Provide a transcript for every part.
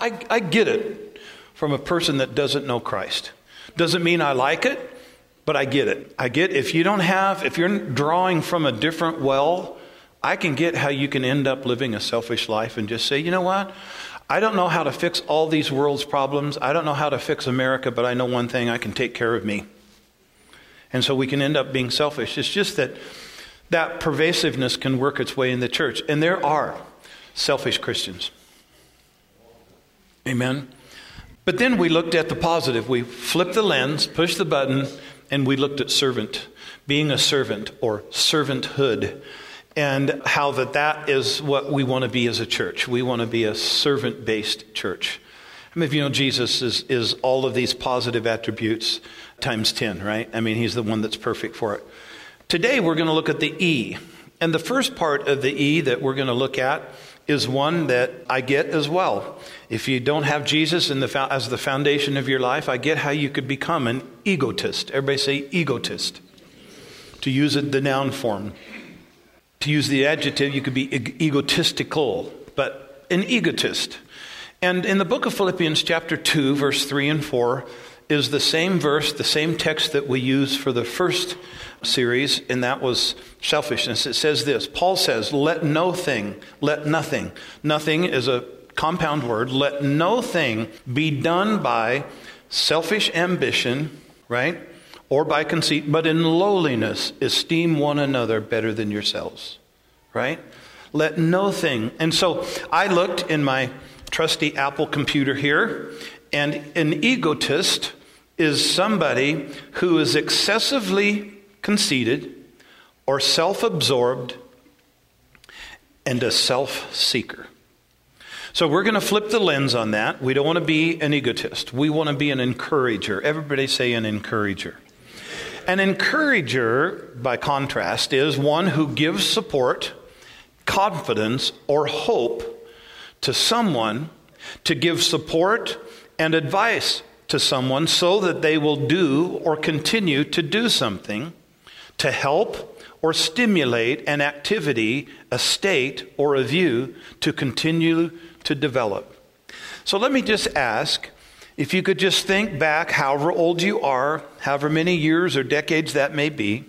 I get it from a person that doesn't know Christ. Doesn't mean I like it, but I get it. I get if you're drawing from a different well, I can get how you can end up living a selfish life and just say, you know what? I don't know how to fix all these world's problems. I don't know how to fix America, but I know one thing, I can take care of me. And so we can end up being selfish. It's just that pervasiveness can work its way in the church. And there are selfish Christians. Amen. But then we looked at the positive. We flipped the lens, pushed the button, and we looked at being a servant or servanthood. And how that is what we want to be as a church. We want to be a servant-based church. I mean, if you know Jesus is all of these positive attributes times 10, right? I mean, he's the one that's perfect for it. Today, we're going to look at the E. And the first part of the E that we're going to look at is one that I get as well. If you don't have Jesus as the foundation of your life, I get how you could become an egotist. Everybody say egotist. To use the noun form. To use the adjective, you could be egotistical, but an egotist. And in the book of Philippians chapter 2, verse 3 and 4, is the same verse, the same text that we used for the first series, and that was selfishness. It says this, Paul says, let nothing, nothing is a compound word, let no thing be done by selfish ambition, right? Or by conceit, but in lowliness esteem one another better than yourselves, right? Let no thing. And so I looked in my trusty Apple computer here, and an egotist is somebody who is excessively conceited or self-absorbed and a self-seeker. So we're going to flip the lens on that. We don't want to be an egotist. We want to be an encourager. Everybody say an encourager. An encourager, by contrast, is one who gives support, confidence, or hope to someone, to give support and advice to someone so that they will do or continue to do something to help or stimulate an activity, a state, or a view to continue to develop. So let me just ask, if you could just think back, however old you are, however many years or decades that may be,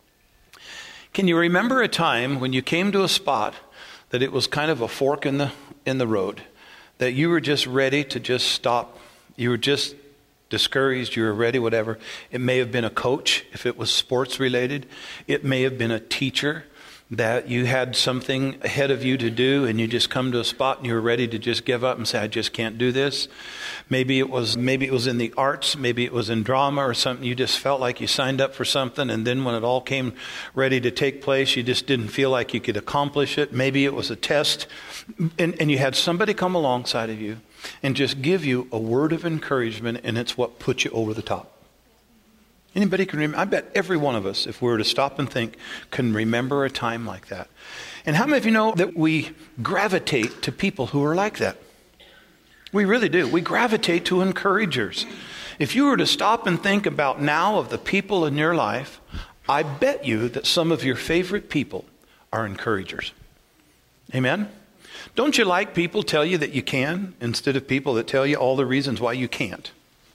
can you remember a time when you came to a spot that it was kind of a fork in the road, that you were just ready to just stop? You were just discouraged, you were ready, whatever. It may have been a coach, if it was sports related. It may have been a teacher that you had something ahead of you to do, and you just come to a spot and you were ready to just give up and say, I just can't do this. Maybe it was in the arts, maybe it was in drama or something. You just felt like you signed up for something, and then when it all came ready to take place, you just didn't feel like you could accomplish it. Maybe it was a test, and you had somebody come alongside of you and just give you a word of encouragement, and it's what put you over the top. Anybody can remember? I bet every one of us, if we were to stop and think, can remember a time like that. And how many of you know that we gravitate to people who are like that? We really do. We gravitate to encouragers. If you were to stop and think about now of the people in your life, I bet you that some of your favorite people are encouragers. Amen? Don't you like people tell you that you can instead of people that tell you all the reasons why you can't?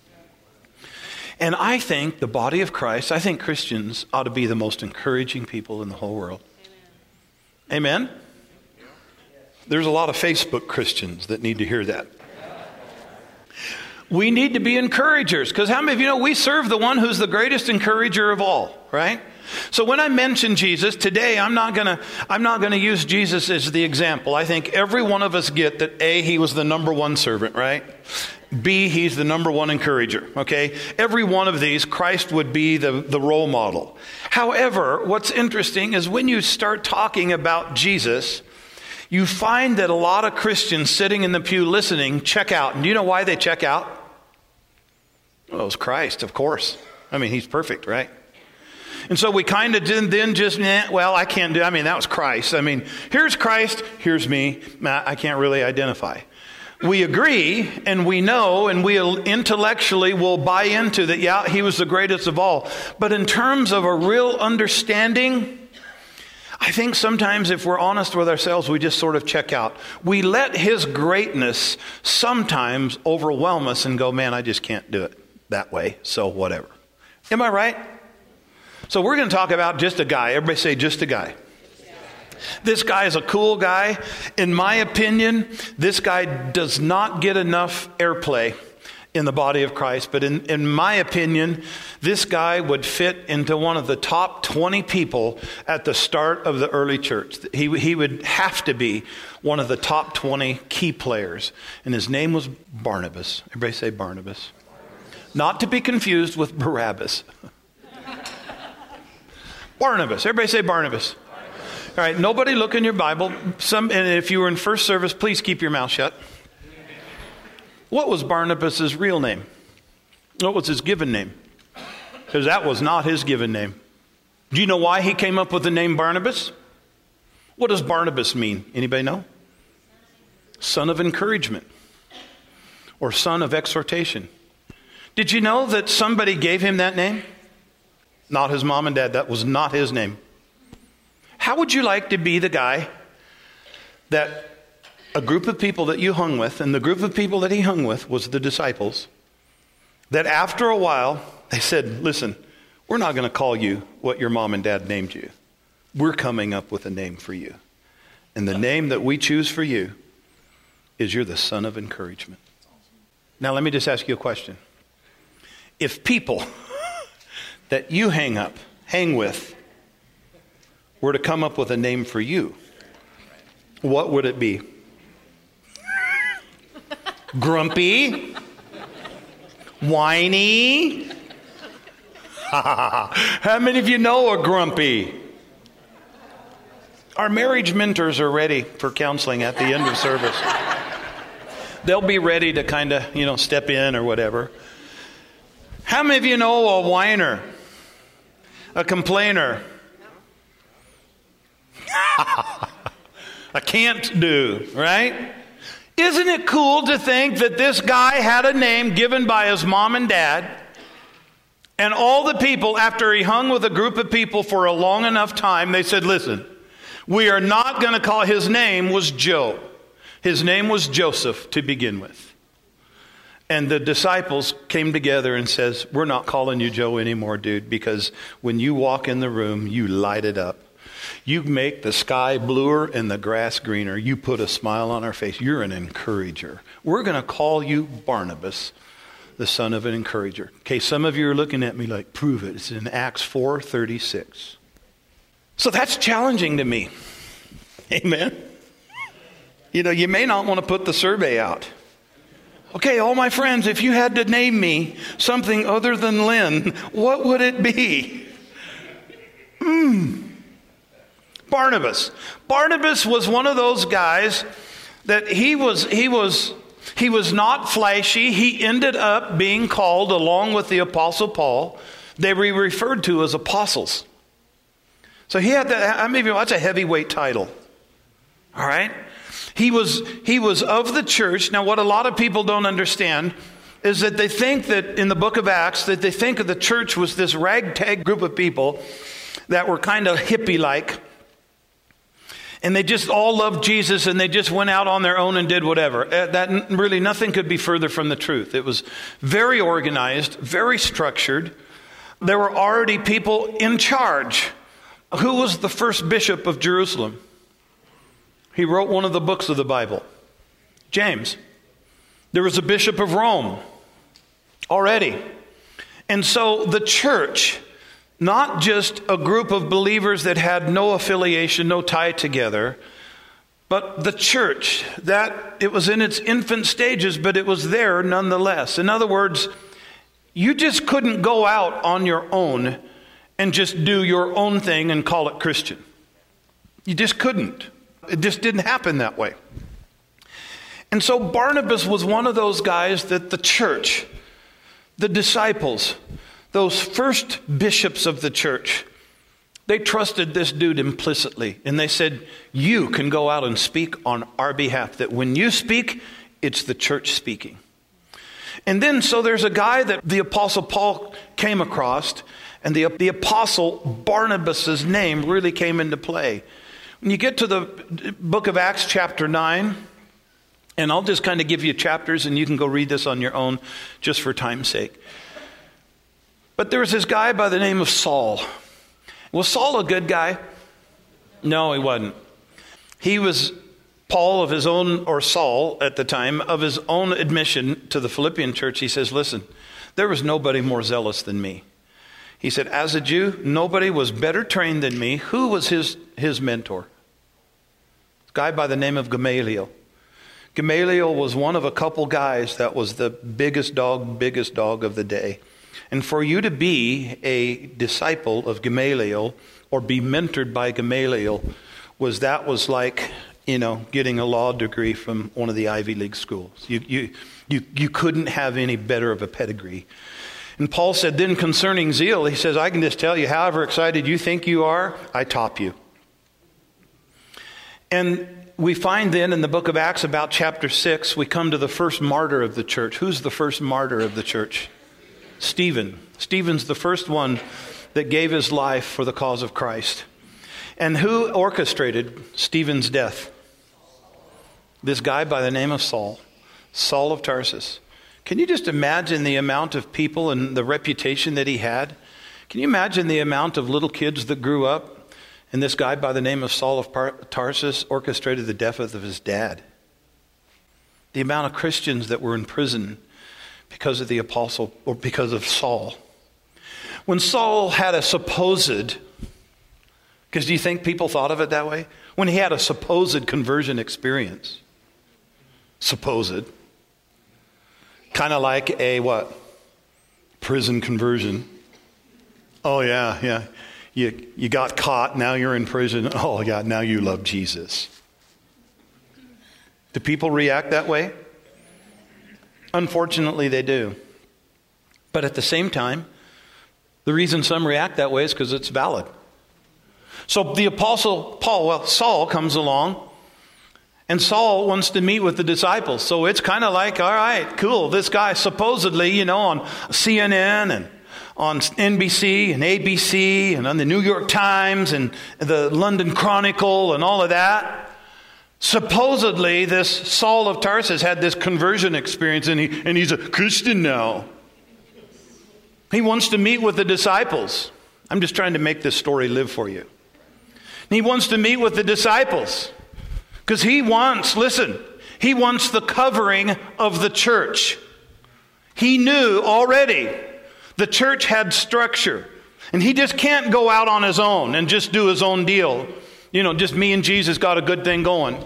And I think the body of Christ, I think Christians ought to be the most encouraging people in the whole world. Amen? Amen? There's a lot of Facebook Christians that need to hear that. We need to be encouragers, because how many of you know we serve the one who's the greatest encourager of all, right? So when I mention Jesus today, I'm not going to use Jesus as the example. I think every one of us get that A, he was the number one servant, right? B, he's the number one encourager, okay? Every one of these, Christ would be the role model. However, what's interesting is when you start talking about Jesus, you find that a lot of Christians sitting in the pew listening check out. And do you know why they check out? Well, it's Christ, of course. I mean, he's perfect, right? And so we kind of then just, I can't do, that was Christ. Here's Christ, here's me. I can't really identify. We agree and we know and we intellectually will buy into that, yeah, he was the greatest of all. But in terms of a real understanding, I I think sometimes if we're honest with ourselves, we just sort of check out. We let his greatness sometimes overwhelm us and go, man, I just can't do it that way, so whatever. Am I right? So we're going to talk about just a guy. Everybody say just a guy. This guy is a cool guy. In my opinion, this guy does not get enough airplay in the body of Christ. But in my opinion, this guy would fit into one of the top 20 people at the start of the early church. He would have to be one of the top 20 key players. And his name was Barnabas. Everybody say Barnabas. Not to be confused with Barabbas. Barnabas. Everybody say Barnabas. All right, nobody look in your Bible. And if you were in first service, please keep your mouth shut. What was Barnabas' real name? What was his given name? Because that was not his given name. Do you know why he came up with the name Barnabas? What does Barnabas mean? Anybody know? Son of encouragement. Or son of exhortation. Did you know that somebody gave him that name? Not his mom and dad. That was not his name. How would you like to be the guy that a group of people that you hung with, and the group of people that he hung with was the disciples, that after a while they said, listen, we're not going to call you what your mom and dad named you. We're coming up with a name for you. And the name that we choose for you is you're the son of encouragement. Now let me just ask you a question. If people that you hang with, were to come up with a name for you, what would it be? Grumpy? Whiny? How many of you know a grumpy? Our marriage mentors are ready for counseling at the end of service. They'll be ready to kind of, step in or whatever. How many of you know a whiner? A complainer? A can't do, right? Isn't it cool to think that this guy had a name given by his mom and dad, and all the people, after he hung with a group of people for a long enough time, they said, listen, we are not going to call, his name was Joe. His name was Joseph to begin with. And the disciples came together and says, we're not calling you Joe anymore, dude, because when you walk in the room, you light it up. You make the sky bluer and the grass greener. You put a smile on our face. You're an encourager. We're going to call you Barnabas, the son of an encourager. Okay, some of you are looking at me like, prove it. It's in Acts 4:36. So that's challenging to me. Amen. You may not want to put the survey out. Okay, all my friends, if you had to name me something other than Lynn, what would it be? Barnabas. Barnabas was one of those guys that he was not flashy. He ended up being called, along with the Apostle Paul, they were referred to as apostles. So he had that. I mean, that's a heavyweight title. All right? He was of the church. Now, what a lot of people don't understand is that they think that in the book of Acts, that they think of the church was this ragtag group of people that were kind of hippie-like. And they just all loved Jesus, and they just went out on their own and did whatever. That really, nothing could be further from the truth. It was very organized, very structured. There were already people in charge. Who was the first bishop of Jerusalem? He wrote one of the books of the Bible, James. There was a bishop of Rome already. And so the church, not just a group of believers that had no affiliation, no tie together, but the church, that it was in its infant stages, but it was there nonetheless. In other words, you just couldn't go out on your own and just do your own thing and call it Christian. You just couldn't. It just didn't happen that way. And so Barnabas was one of those guys that the church, the disciples, those first bishops of the church, they trusted this dude implicitly. And they said, you can go out and speak on our behalf. That when you speak, it's the church speaking. And then, so there's a guy that the Apostle Paul came across, and the Apostle Barnabas' name really came into play. When you get to the book of Acts chapter 9, and I'll just kind of give you chapters and you can go read this on your own just for time's sake. But there was this guy by the name of Saul. Was Saul a good guy? No, he wasn't. He was Paul of his own, or Saul at the time, of his own admission to the Philippian church. He says, listen, there was nobody more zealous than me. He said, as a Jew, nobody was better trained than me. Who was his mentor? A guy by the name of Gamaliel. Gamaliel was one of a couple guys that was the biggest dog of the day. And for you to be a disciple of Gamaliel or be mentored by Gamaliel was like, getting a law degree from one of the Ivy League schools. You couldn't have any better of a pedigree. And Paul said, then concerning zeal, he says, I can just tell you, however excited you think you are, I top you. And we find then in the book of Acts about chapter 6, we come to the first martyr of the church. Who's the first martyr of the church? Stephen. Stephen's the first one that gave his life for the cause of Christ. And who orchestrated Stephen's death? This guy by the name of Saul. Saul of Tarsus. Can you just imagine the amount of people and the reputation that he had? Can you imagine the amount of little kids that grew up and this guy by the name of Saul of Tarsus orchestrated the death of his dad? The amount of Christians that were in prison because of the apostle or because of Saul. When Saul had a supposed, because do you think people thought of it that way? When he had a supposed conversion experience. Supposed. Kind of like a what? Prison conversion. Oh yeah. You got caught, now you're in prison. Oh yeah, now you love Jesus. Do people react that way? Unfortunately, they do. But at the same time, the reason some react that way is because it's valid. So the apostle Saul comes along, and Saul wants to meet with the disciples. So it's kind of like, all right, cool. This guy supposedly, on CNN and on NBC and ABC and on the New York Times and the London Chronicle and all of that. Supposedly, this Saul of Tarsus had this conversion experience, and he's a Christian now. He wants to meet with the disciples. I'm just trying to make this story live for you. He wants to meet with the disciples because he wants the covering of the church. He knew already the church had structure, and he just can't go out on his own and just do his own deal. Just me and Jesus got a good thing going.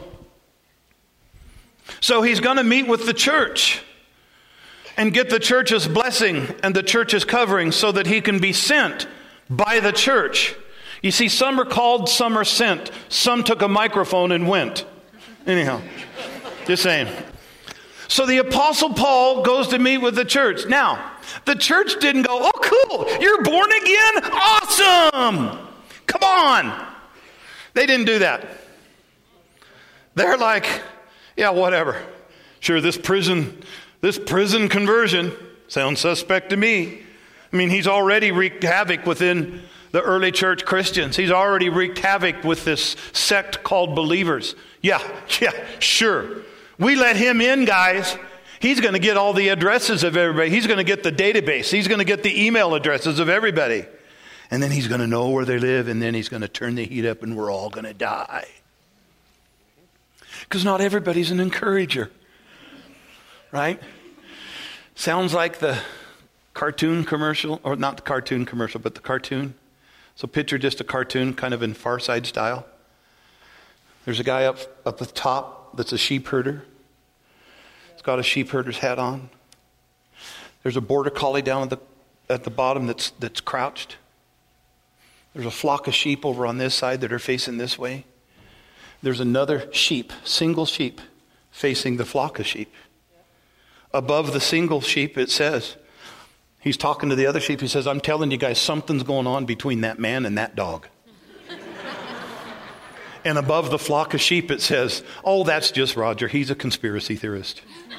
So he's going to meet with the church and get the church's blessing and the church's covering so that he can be sent by the church. You see, some are called, some are sent. Some took a microphone and went. Anyhow, just saying. So the Apostle Paul goes to meet with the church. Now, the church didn't go, oh cool, you're born again? Awesome! Come on! They didn't do that. They're like, yeah, whatever. Sure, this prison conversion sounds suspect to me. I mean, he's already wreaked havoc within the early church Christians. He's already wreaked havoc with this sect called believers. Yeah, sure. We let him in, guys. He's going to get all the addresses of everybody. He's going to get the database. He's going to get the email addresses of everybody. And then he's going to know where they live, and then he's going to turn the heat up, and we're all going to die. Because not everybody's an encourager. Right? Sounds like the cartoon commercial, or not the cartoon commercial, but the cartoon. So picture just a cartoon kind of in Far Side style. There's a guy up at the top that's a sheep herder. He's got a sheep herder's hat on. There's a border collie down at the bottom that's crouched. There's a flock of sheep over on this side that are facing this way. There's another sheep, single sheep, facing the flock of sheep. Above the single sheep, it says, he's talking to the other sheep. He says, I'm telling you guys, something's going on between that man and that dog. And above the flock of sheep, it says, oh, that's just Roger. He's a conspiracy theorist.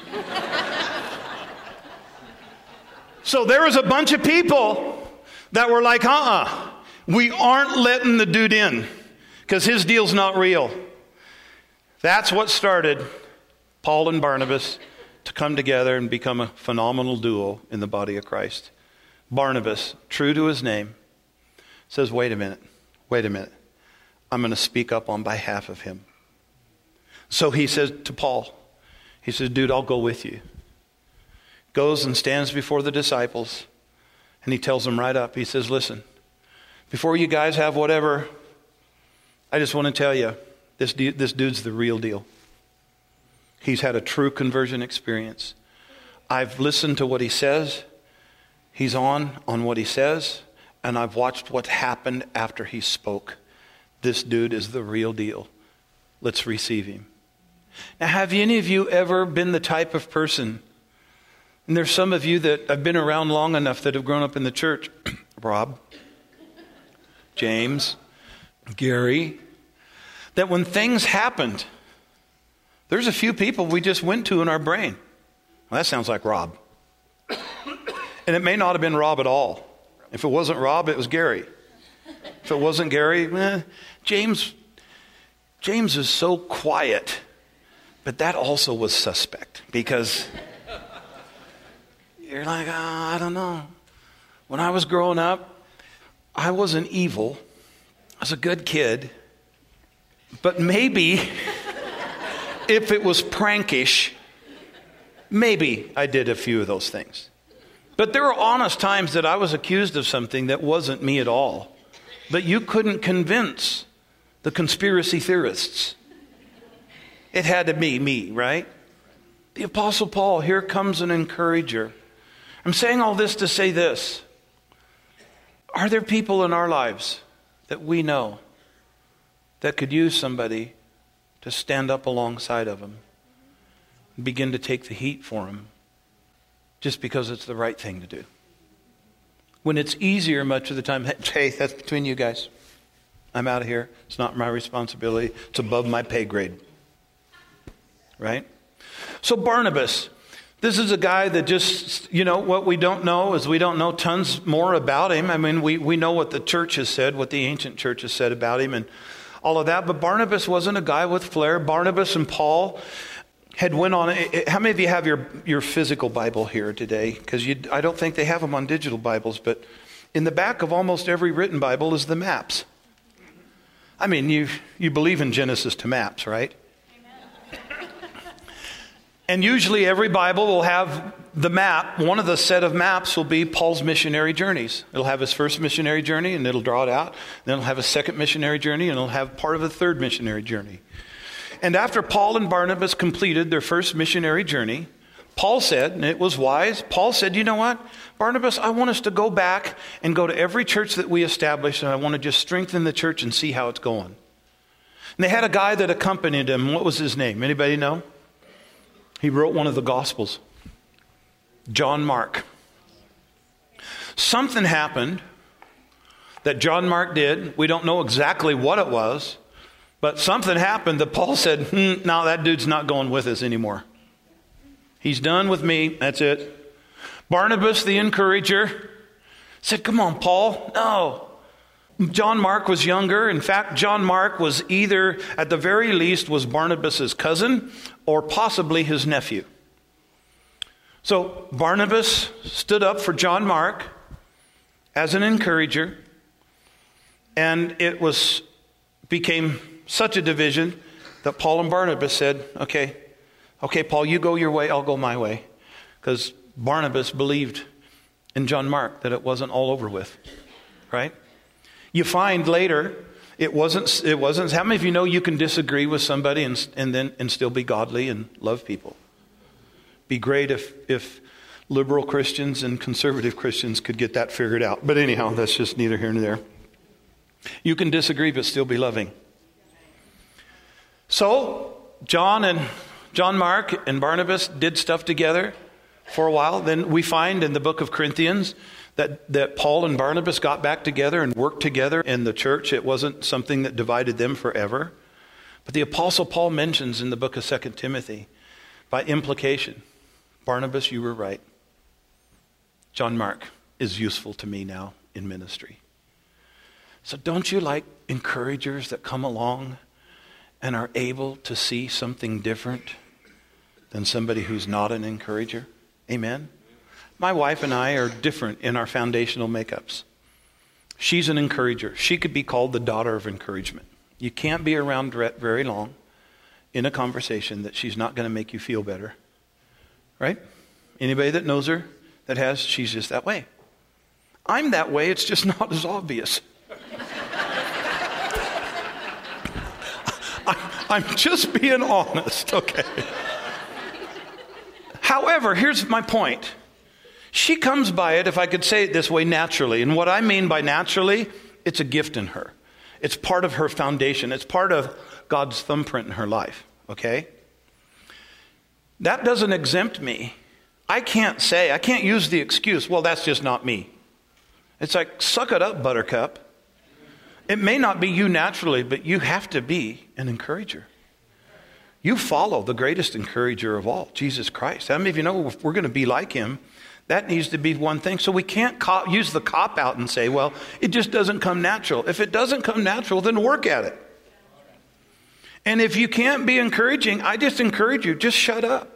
So there was a bunch of people that were like, we aren't letting the dude in because his deal's not real. That's what started Paul and Barnabas to come together and become a phenomenal duo in the body of Christ. Barnabas, true to his name, says, wait a minute. I'm going to speak up on behalf of him. So he says to Paul, he says, dude, I'll go with you. Goes and stands before the disciples, and he tells them right up, he says, listen, before you guys have whatever, I just want to tell you, this dude's the real deal. He's had a true conversion experience. I've listened to what he says. He's on what he says. And I've watched what happened after he spoke. This dude is the real deal. Let's receive him. Now, have any of you ever been the type of person, and there's some of you that have been around long enough that have grown up in the church, Rob, James, Gary, that when things happened, there's a few people we just went to in our brain. Well, that sounds like Rob. And it may not have been Rob at all. If it wasn't Rob, it was Gary. If it wasn't Gary, James is so quiet. But that also was suspect, because you're like, I don't know. When I was growing up, I wasn't evil. I was a good kid. But maybe if it was prankish, maybe I did a few of those things. But there were honest times that I was accused of something that wasn't me at all. But you couldn't convince the conspiracy theorists. It had to be me, right? The Apostle Paul, here comes an encourager. I'm saying all this to say this. Are there people in our lives that we know that could use somebody to stand up alongside of them and begin to take the heat for them just because it's the right thing to do? When it's easier much of the time, hey, that's between you guys. I'm out of here. It's not my responsibility. It's above my pay grade. Right? So Barnabas, this is a guy that just, what we don't know is we don't know tons more about him. I mean, we know what the church has said, what the ancient church has said about him and all of that. But Barnabas wasn't a guy with flair. Barnabas and Paul had went on. How many of you have your physical Bible here today? Because I don't think they have them on digital Bibles, but in the back of almost every written Bible is the maps. I mean, you believe in Genesis to maps, right? And usually every Bible will have the map. One of the set of maps will be Paul's missionary journeys. It'll have his first missionary journey, and it'll draw it out. Then it'll have a second missionary journey, and it'll have part of a third missionary journey. And after Paul and Barnabas completed their first missionary journey, Paul said, and it was wise, Paul said, you know what, Barnabas, I want us to go back and go to every church that we established, and I want to just strengthen the church and see how it's going. And they had a guy that accompanied him. What was his name? Anybody know? He wrote one of the Gospels. John Mark. Something happened that John Mark did. We don't know exactly what it was, but something happened that Paul said, no, that dude's not going with us anymore. He's done with me. That's it. Barnabas, the encourager, said, come on, Paul. No. John Mark was younger. In fact, John Mark was either, at the very least, was Barnabas' cousin or possibly his nephew. So Barnabas stood up for John Mark as an encourager, and it became such a division that Paul and Barnabas said, okay, Paul, you go your way, I'll go my way. Because Barnabas believed in John Mark that it wasn't all over with, right? You find later, it wasn't. How many of you know you can disagree with somebody and still be godly and love people? Be great if liberal Christians and conservative Christians could get that figured out. But anyhow, that's just neither here nor there. You can disagree but still be loving. So John Mark and Barnabas did stuff together for a while. Then we find in the book of Corinthians that Paul and Barnabas got back together and worked together in the church. It wasn't something that divided them forever. But the Apostle Paul mentions in the book of 2 Timothy, by implication, Barnabas, you were right. John Mark is useful to me now in ministry. So don't you like encouragers that come along and are able to see something different than somebody who's not an encourager? Amen? My wife and I are different in our foundational makeups. She's an encourager. She could be called the daughter of encouragement. You can't be around Rhett very long in a conversation that she's not going to make you feel better. Right? Anybody that knows her, she's just that way. I'm that way, it's just not as obvious. I'm just being honest, okay? However, here's my point. She comes by it, if I could say it this way, naturally. And what I mean by naturally, it's a gift in her. It's part of her foundation. It's part of God's thumbprint in her life, okay? That doesn't exempt me. I can't use the excuse, well, that's just not me. It's like, suck it up, buttercup. It may not be you naturally, but you have to be an encourager. You follow the greatest encourager of all, Jesus Christ. How many of you know if we're going to be like him, that needs to be one thing. So we can't use the cop-out and say, well, it just doesn't come natural. If it doesn't come natural, then work at it. And if you can't be encouraging, I just encourage you, just shut up.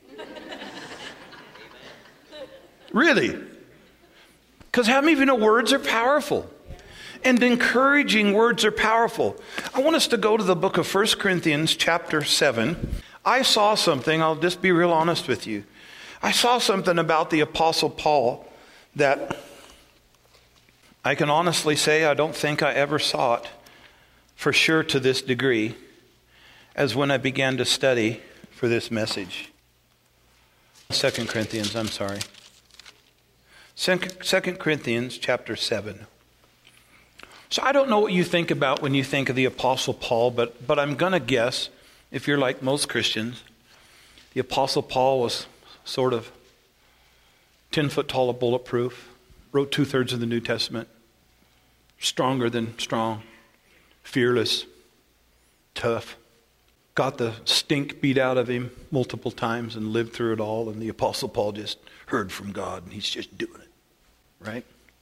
Really. Because how many of you know words are powerful? And encouraging words are powerful. I want us to go to the book of 1 Corinthians chapter 7. I saw something, I'll just be real honest with you. I saw something about the Apostle Paul that I can honestly say I don't think I ever saw it for sure to this degree as when I began to study for this message. 2 Corinthians, I'm sorry. 2 Corinthians chapter 7. So I don't know what you think about when you think of the Apostle Paul, but I'm going to guess, if you're like most Christians, the Apostle Paul was sort of 10 foot tall of bulletproof, wrote 2/3 of the New Testament, stronger than strong, fearless, tough, got the stink beat out of him multiple times and lived through it all, and the Apostle Paul just heard from God and he's just doing it, right?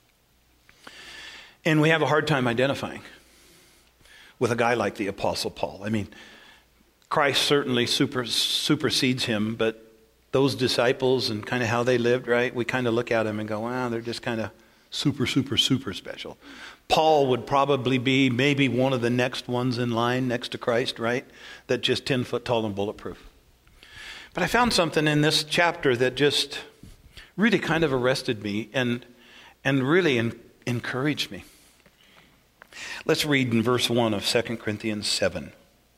And we have a hard time identifying with a guy like the Apostle Paul. I mean, Christ certainly supersedes him, but those disciples and kind of how they lived, right? We kind of look at them and go, wow, they're just kind of super special. Paul would probably be maybe one of the next ones in line next to Christ, right? That just 10 foot tall and bulletproof. But I found something in this chapter that just really kind of arrested me and really encouraged me. Let's read in verse 1 of 2 Corinthians 7.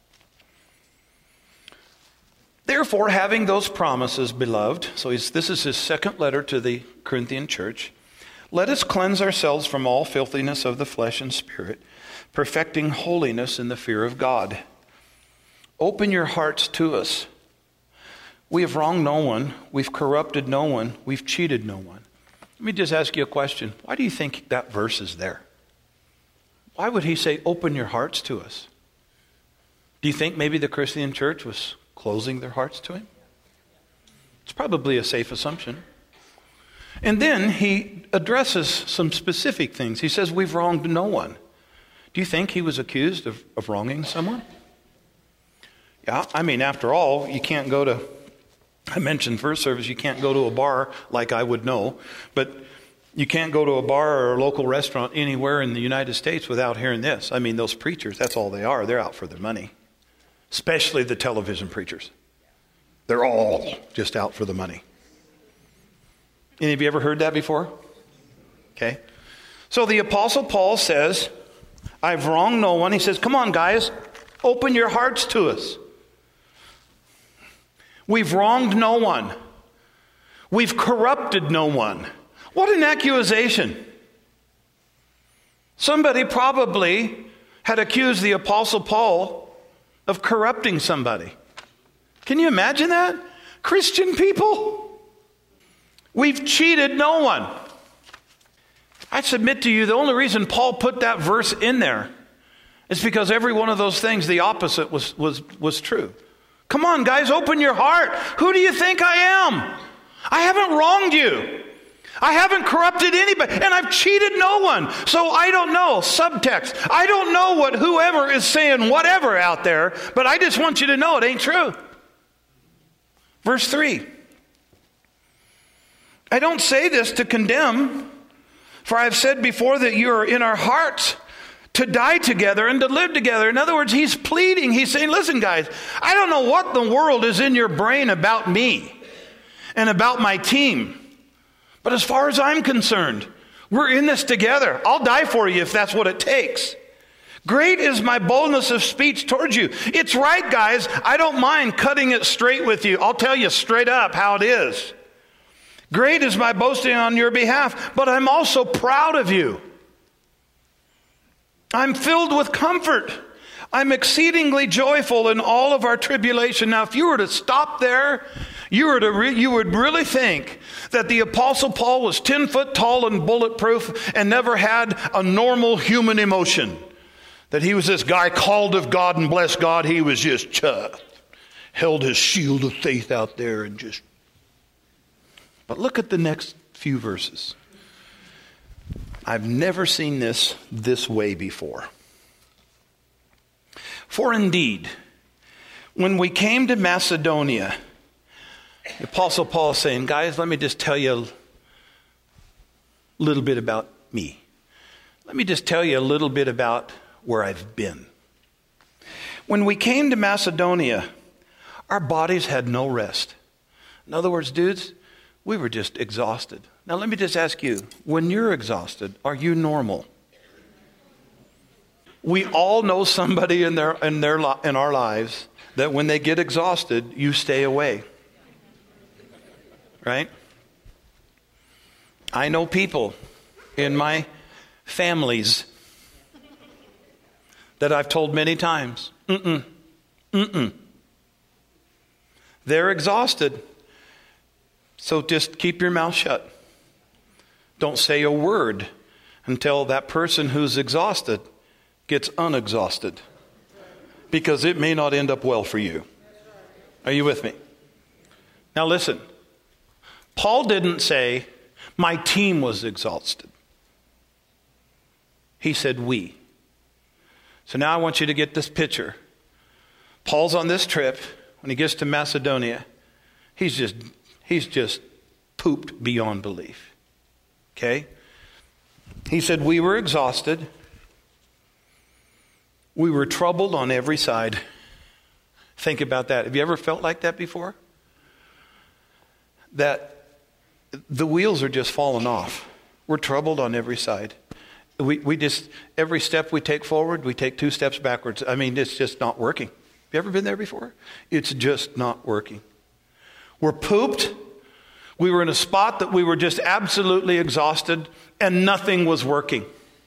Therefore, having those promises, beloved, so this is his second letter to the Corinthian church, let us cleanse ourselves from all filthiness of the flesh and spirit, perfecting holiness in the fear of God. Open your hearts to us. We have wronged no one, we've corrupted no one, we've cheated no one. Let me just ask you a question. Why do you think that verse is there? Why would he say, open your hearts to us? Do you think maybe the Christian church was closing their hearts to him? It's probably a safe assumption. And then he addresses some specific things. He says, we've wronged no one. Do you think he was accused of wronging someone? Yeah, I mean, after all, you can't go to, I mentioned first service, you can't go to a bar like I would know, but you can't go to a bar or a local restaurant anywhere in the United States without hearing this. I mean, those preachers, that's all they are. They're out for their money. Especially the television preachers. They're all just out for the money. Any of you ever heard that before? Okay. So the Apostle Paul says, I've wronged no one. He says, come on, guys, open your hearts to us. We've wronged no one. We've corrupted no one. What an accusation. Somebody probably had accused the Apostle Paul of corrupting somebody. Can you imagine that? Christian people? We've cheated no one. I submit to you, the only reason Paul put that verse in there is because every one of those things, the opposite was true. Come on, guys, open your heart. Who do you think I am? I haven't wronged you. I haven't corrupted anybody, and I've cheated no one. So I don't know. Subtext. I don't know what whoever is saying whatever out there, but I just want you to know it ain't true. Verse 3. I don't say this to condemn, for I have said before that you are in our hearts to die together and to live together. In other words, he's pleading. He's saying, listen, guys, I don't know what the world is in your brain about me and about my team. But as far as I'm concerned, we're in this together. I'll die for you if that's what it takes. Great is my boldness of speech towards you. It's right, guys. I don't mind cutting it straight with you. I'll tell you straight up how it is. Great is my boasting on your behalf, but I'm also proud of you. I'm filled with comfort. I'm exceedingly joyful in all of our tribulation. Now, if you were to stop there, you would really think that the Apostle Paul was 10 foot tall and bulletproof and never had a normal human emotion. That he was this guy called of God and blessed God. He was just held his shield of faith out there and just. But look at the next few verses. I've never seen this way before. For indeed, when we came to Macedonia, the Apostle Paul is saying, guys, let me just tell you a little bit about me. Let me just tell you a little bit about where I've been. When we came to Macedonia, our bodies had no rest. In other words, dudes, we were just exhausted. Now let me just ask you, when you're exhausted, are you normal? We all know somebody in our lives that when they get exhausted, you stay away. Right? I know people in my families that I've told many times, they're exhausted. So just keep your mouth shut. Don't say a word until that person who's exhausted gets unexhausted. Because it may not end up well for you. Are you with me? Now listen. Paul didn't say, my team was exhausted. He said, we. So now I want you to get this picture. Paul's on this trip. When he gets to Macedonia, he's just pooped beyond belief. Okay? He said, we were exhausted. We were troubled on every side. Think about that. Have you ever felt like that before? That the wheels are just falling off. We're troubled on every side. We just, every step we take forward, we take 2 steps backwards. I mean, it's just not working. Have you ever been there before? It's just not working. We're pooped. We were in a spot that we were just absolutely exhausted and nothing was working.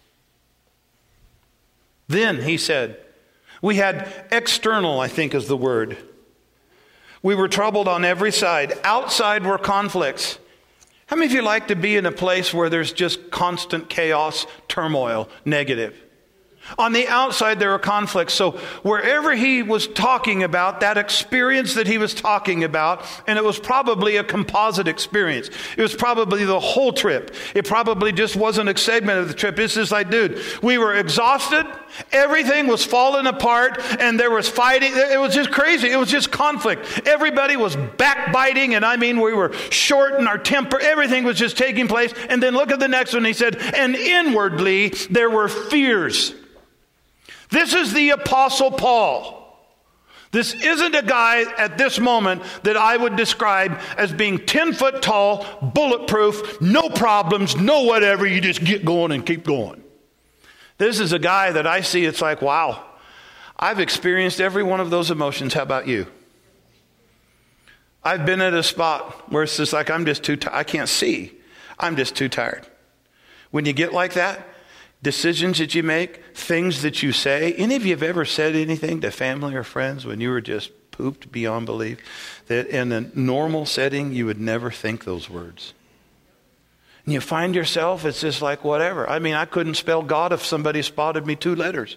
Then, he said, we had external, I think is the word. We were troubled on every side. Outside were conflicts. How many of you like to be in a place where there's just constant chaos, turmoil, negative? On the outside, there are conflicts. So wherever he was talking about, that experience that he was talking about, and it was probably a composite experience. It was probably the whole trip. It probably just wasn't a segment of the trip. It's just like, dude, we were exhausted. Everything was falling apart, and there was fighting. It was just crazy. It was just conflict. Everybody was backbiting, and I mean, we were short in our temper. Everything was just taking place. And then look at the next one. He said, and inwardly there were fears. This is the Apostle Paul. This isn't a guy at this moment that I would describe as being 10 foot tall, bulletproof, no problems, no whatever. You just get going and keep going. This is a guy that I see, it's like, wow, I've experienced every one of those emotions. How about you? I've been at a spot where it's just like, I'm just too tired. I can't see. I'm just too tired. When you get like that, decisions that you make, things that you say. Any of you have ever said anything to family or friends when you were just pooped beyond belief? That in a normal setting, you would never think those words. And you find yourself, it's just like whatever. I mean, I couldn't spell God if somebody spotted me 2 letters.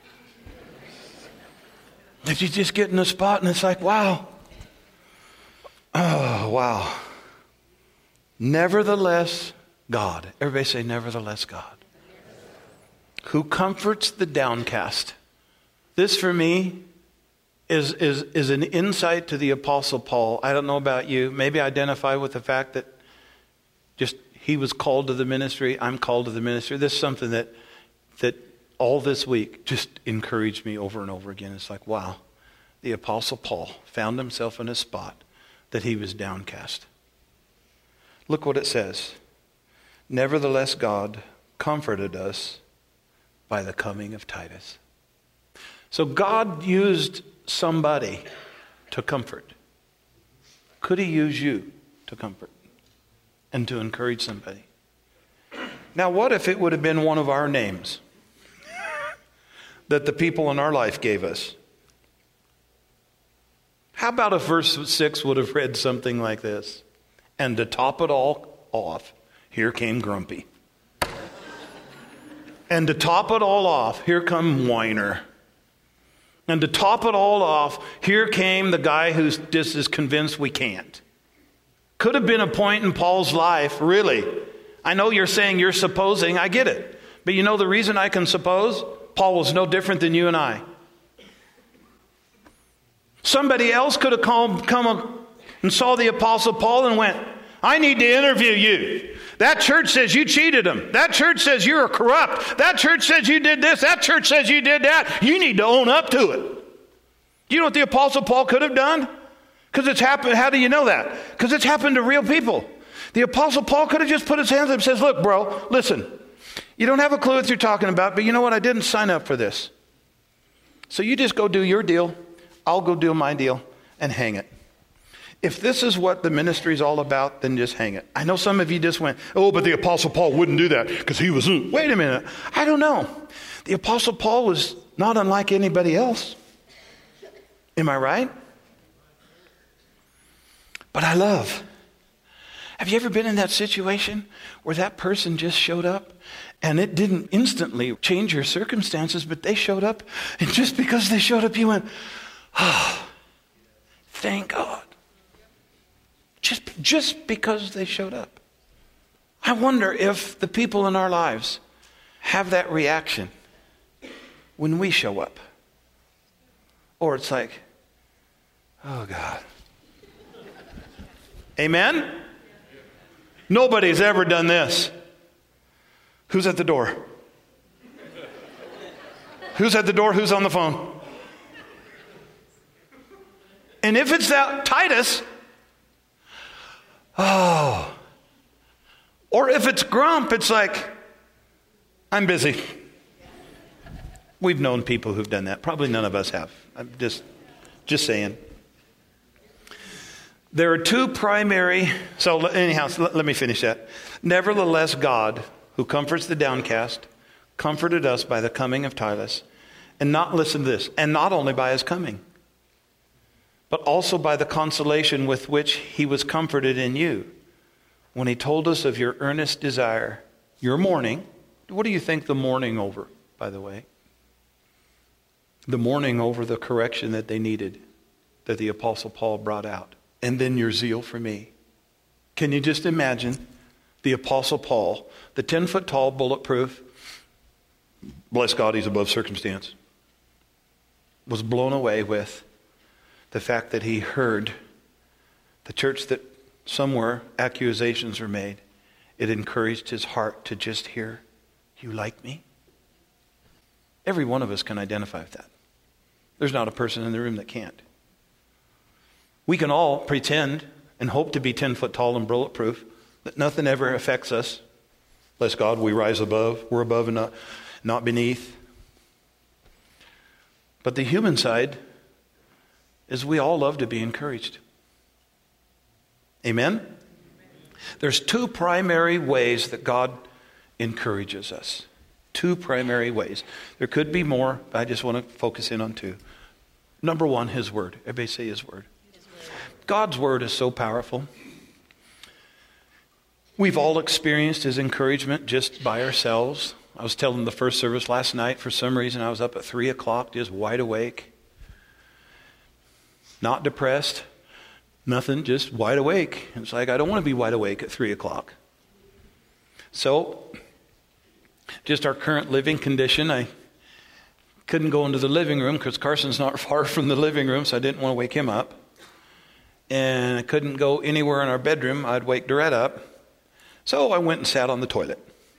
If you just get in a spot and it's like, wow. Oh, wow. Nevertheless, God. Everybody say, nevertheless, God. Who comforts the downcast. This for me is an insight to the Apostle Paul. I don't know about you. Maybe identify with the fact that just he was called to the ministry. I'm called to the ministry. This is something that all this week just encouraged me over and over again. It's like, wow, the Apostle Paul found himself in a spot that he was downcast. Look what it says. Nevertheless, God comforted us by the coming of Titus. So God used somebody to comfort. Could he use you to comfort and to encourage somebody? Now, what if it would have been one of our names that the people in our life gave us? How about if verse 6 would have read something like this? And to top it all off, here came Grumpy. And to top it all off, here come Whiner. And to top it all off, here came the guy who's just as convinced we can't. Could have been a point in Paul's life, really. I know you're saying you're supposing, I get it. But you know the reason I can suppose? Paul was no different than you and I. Somebody else could have come and saw the Apostle Paul and went, I need to interview you. That church says you cheated them. That church says you're corrupt. That church says you did this. That church says you did that. You need to own up to it. You know what the Apostle Paul could have done? Because it's happened. How do you know that? Because it's happened to real people. The Apostle Paul could have just put his hands up and says, look, bro, listen. You don't have a clue what you're talking about, but you know what? I didn't sign up for this. So you just go do your deal. I'll go do my deal and hang it. If this is what the ministry is all about, then just hang it. I know some of you just went, oh, but the Apostle Paul wouldn't do that because he was, wait a minute. I don't know. The Apostle Paul was not unlike anybody else. Am I right? But I love. Have you ever been in that situation where that person just showed up and it didn't instantly change your circumstances, but they showed up, and just because they showed up, you went, oh, thank God. Just because they showed up. I wonder if the people in our lives have that reaction when we show up. Or it's like, oh God. Amen? Nobody's ever done this. Who's at the door? Who's at the door? Who's on the phone? And if it's that Titus, oh. Or if it's Grump, it's like, I'm busy. We've known people who've done that. Probably none of us have. I'm just saying. There are two primary, so anyhow, let me finish that. Nevertheless, God, who comforts the downcast, comforted us by the coming of Titus. And listen to this, and not only by his coming, but also by the consolation with which he was comforted in you, when he told us of your earnest desire, your mourning. What do you think the mourning over, by the way? The mourning over the correction that they needed, that the Apostle Paul brought out. And then your zeal for me. Can you just imagine the Apostle Paul, the 10-foot tall, bulletproof, bless God, he's above circumstance, was blown away with the fact that he heard the church that somewhere accusations were made. It encouraged his heart to just hear, you like me? Every one of us can identify with that. There's not a person in the room that can't. We can all pretend and hope to be 10 foot tall and bulletproof, that nothing ever affects us. Bless God, we rise above. We're above and not beneath. But the human side is we all love to be encouraged. Amen? There's two primary ways that God encourages us. Two primary ways. There could be more, but I just want to focus in on two. Number one, His Word. Everybody say His Word. God's Word is so powerful. We've all experienced His encouragement just by ourselves. I was telling the first service last night, for some reason I was up at 3 o'clock, just wide awake. Not depressed, Nothing, just wide awake. It's like, I don't want to be wide awake at 3 o'clock. So, just our current living condition, I couldn't go into the living room because Carson's not far from the living room, so I didn't want to wake him up. And I couldn't go anywhere in our bedroom. I'd wake Dorette up. So I went and sat on the toilet.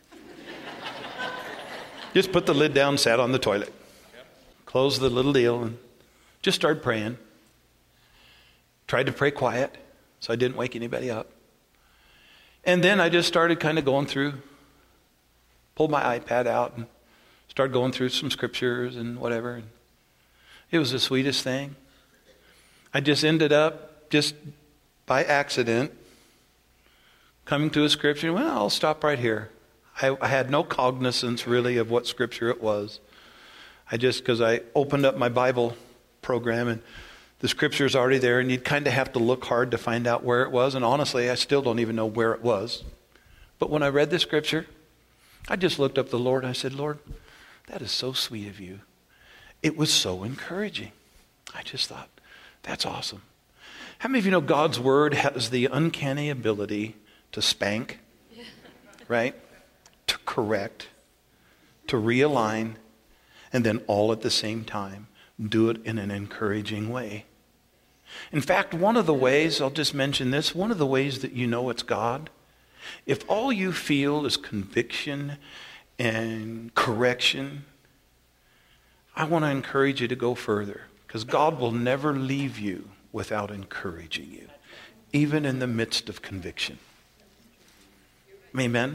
Just put the lid down, sat on the toilet. Closed the little deal and just started praying. Tried to pray quiet so I didn't wake anybody up. And then I just started kind of going through, pulled my iPad out and started going through some scriptures and whatever. And it was the sweetest thing. I just ended up, just by accident, coming to a scripture. Well, I'll stop right here. I had no cognizance really of what scripture it was. Because I opened up my Bible program and the scripture's already there, and you'd kind of have to look hard to find out where it was. And honestly, I still don't even know where it was. But when I read the scripture, I just looked up the Lord and I said, Lord, that is so sweet of you. It was so encouraging. I just thought, that's awesome. How many of you know God's word has the uncanny ability to spank, right? To correct, to realign, and then all at the same time, do it in an encouraging way. In fact, one of the ways, I'll just mention this, one of the ways that you know it's God, if all you feel is conviction and correction, I want to encourage you to go further, because God will never leave you without encouraging you, even in the midst of conviction. Amen?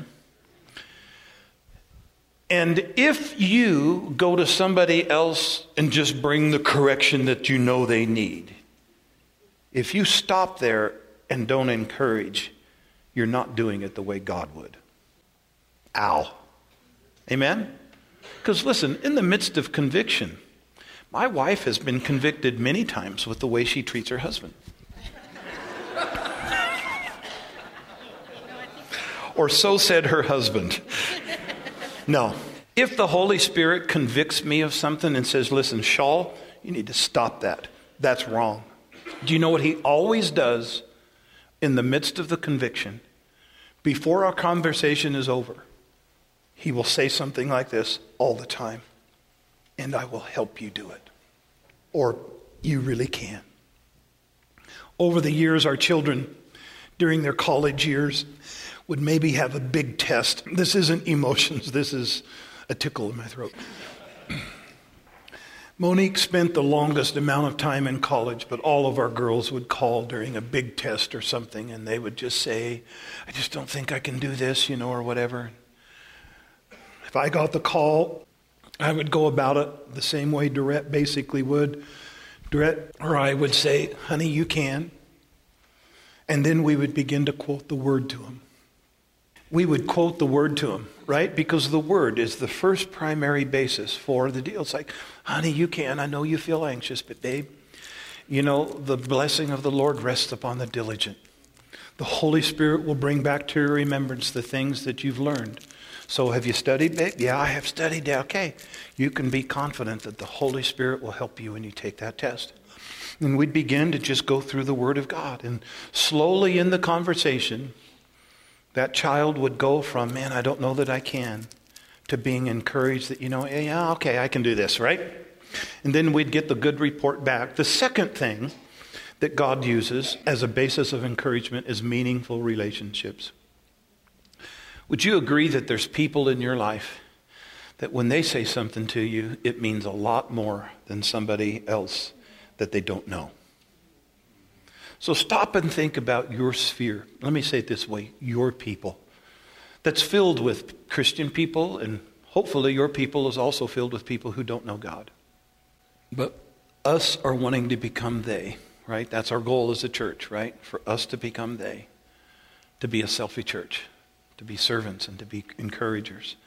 And if you go to somebody else and just bring the correction that you know they need, if you stop there and don't encourage, you're not doing it the way God would. Ow. Amen? Because listen, in the midst of conviction, my wife has been convicted many times with the way she treats her husband. Or so said her husband. No. If the Holy Spirit convicts me of something and says, listen, Shaul, you need to stop that. That's wrong. Do you know what he always does in the midst of the conviction? Before our conversation is over, he will say something like this all the time. And I will help you do it. Or you really can. Over the years, our children, during their college years, would maybe have a big test. This isn't emotions. This is a tickle in my throat. Monique spent the longest amount of time in college, but all of our girls would call during a big test or something, and they would just say, I just don't think I can do this, or whatever. If I got the call, I would go about it the same way Dorette basically would. Dorette or I would say, honey, you can. And then we would begin to quote the word to him. We would quote the word to him, right? Because the word is the first primary basis for the deal. It's like, honey, you can. I know you feel anxious, but babe, the blessing of the Lord rests upon the diligent. The Holy Spirit will bring back to your remembrance the things that you've learned. So have you studied, babe? Yeah, I have studied. Yeah, okay. You can be confident that the Holy Spirit will help you when you take that test. And we'd begin to just go through the Word of God. And slowly in the conversation, that child would go from, man, I don't know that I can, to being encouraged that, yeah, okay, I can do this, right? And then we'd get the good report back. The second thing that God uses as a basis of encouragement is meaningful relationships. Would you agree that there's people in your life that when they say something to you, it means a lot more than somebody else that they don't know? So stop and think about your sphere. Let me say it this way, your people. That's filled with Christian people, and hopefully your people is also filled with people who don't know God. But us are wanting to become they, right? That's our goal as a church, right? For us to become they, to be a selfie church, to be servants and to be encouragers.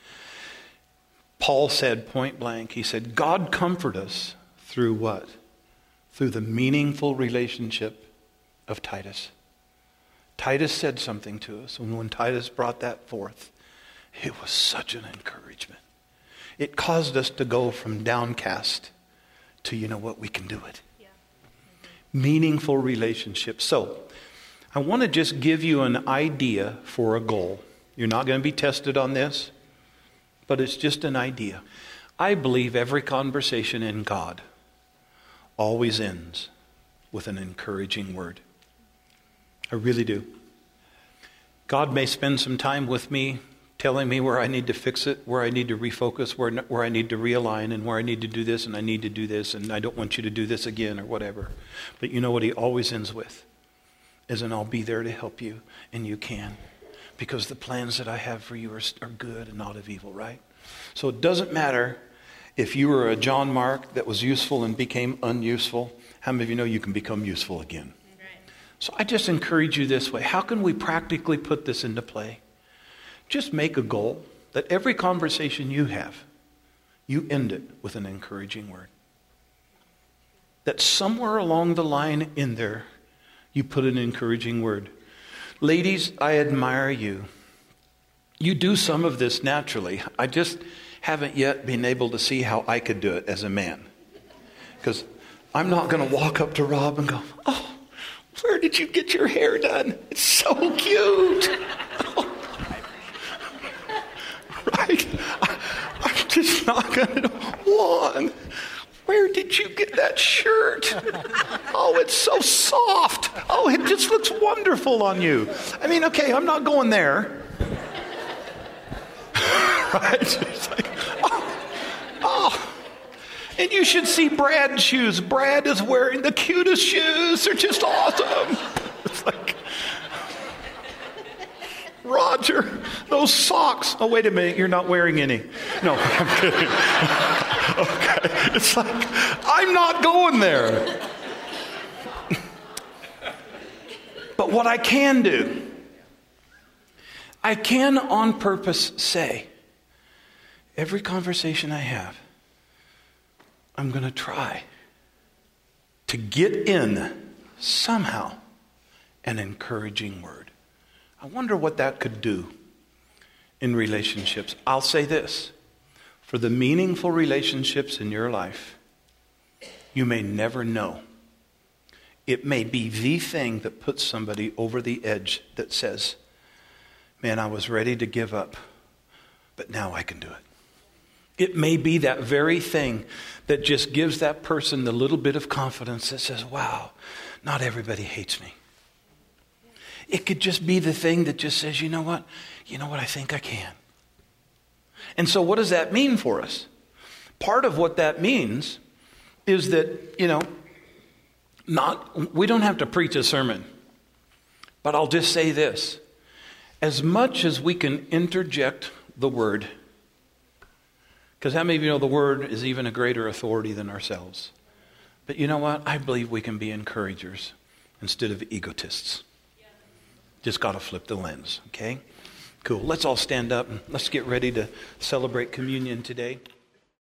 Paul said point blank, he said, God comfort us through what? Through the meaningful relationship of Titus. Titus said something to us, and when Titus brought that forth, it was such an encouragement. It caused us to go from downcast to, we can do it. Yeah. Meaningful relationships. So, I want to just give you an idea for a goal. You're not going to be tested on this, but it's just an idea. I believe every conversation in God always ends with an encouraging word. I really do. God may spend some time with me telling me where I need to fix it, where I need to refocus, where I need to realign, and where I need to do this, and I need to do this, and I don't want you to do this again, or whatever. But you know what he always ends with? Is, and I'll be there to help you, and you can. Because the plans that I have for you are good and not of evil, right? So it doesn't matter if you were a John Mark that was useful and became unuseful. How many of you know you can become useful again? So I just encourage you this way. How can we practically put this into play? Just make a goal that every conversation you have, you end it with an encouraging word. That somewhere along the line in there, you put an encouraging word. Ladies, I admire you. You do some of this naturally. I just haven't yet been able to see how I could do it as a man. Because I'm not going to walk up to Rob and go, oh, where did you get your hair done? It's so cute. Right? I'm just not going to. One, where did you get that shirt? Oh, it's so soft. Oh, it just looks wonderful on you. I mean, okay, I'm not going there. Right? It's like, oh. And you should see Brad's shoes. Brad is wearing the cutest shoes. They're just awesome. It's like, Roger, those socks. Oh, wait a minute, you're not wearing any. No, I'm kidding. Okay, it's like, I'm not going there. But what I can do, I can on purpose say, every conversation I have, I'm going to try to get in somehow an encouraging word. I wonder what that could do in relationships. I'll say this. For the meaningful relationships in your life, you may never know. It may be the thing that puts somebody over the edge that says, man, I was ready to give up, but now I can do it. It may be that very thing that just gives that person the little bit of confidence that says, wow, not everybody hates me. It could just be the thing that just says, you know what, I think I can. And so what does that mean for us? Part of what that means is that, we don't have to preach a sermon, but I'll just say this. As much as we can interject the word, because how many of you know the word is even a greater authority than ourselves? But you know what? I believe we can be encouragers instead of egotists. Just got to flip the lens, okay? Cool. Let's all stand up and let's get ready to celebrate communion today.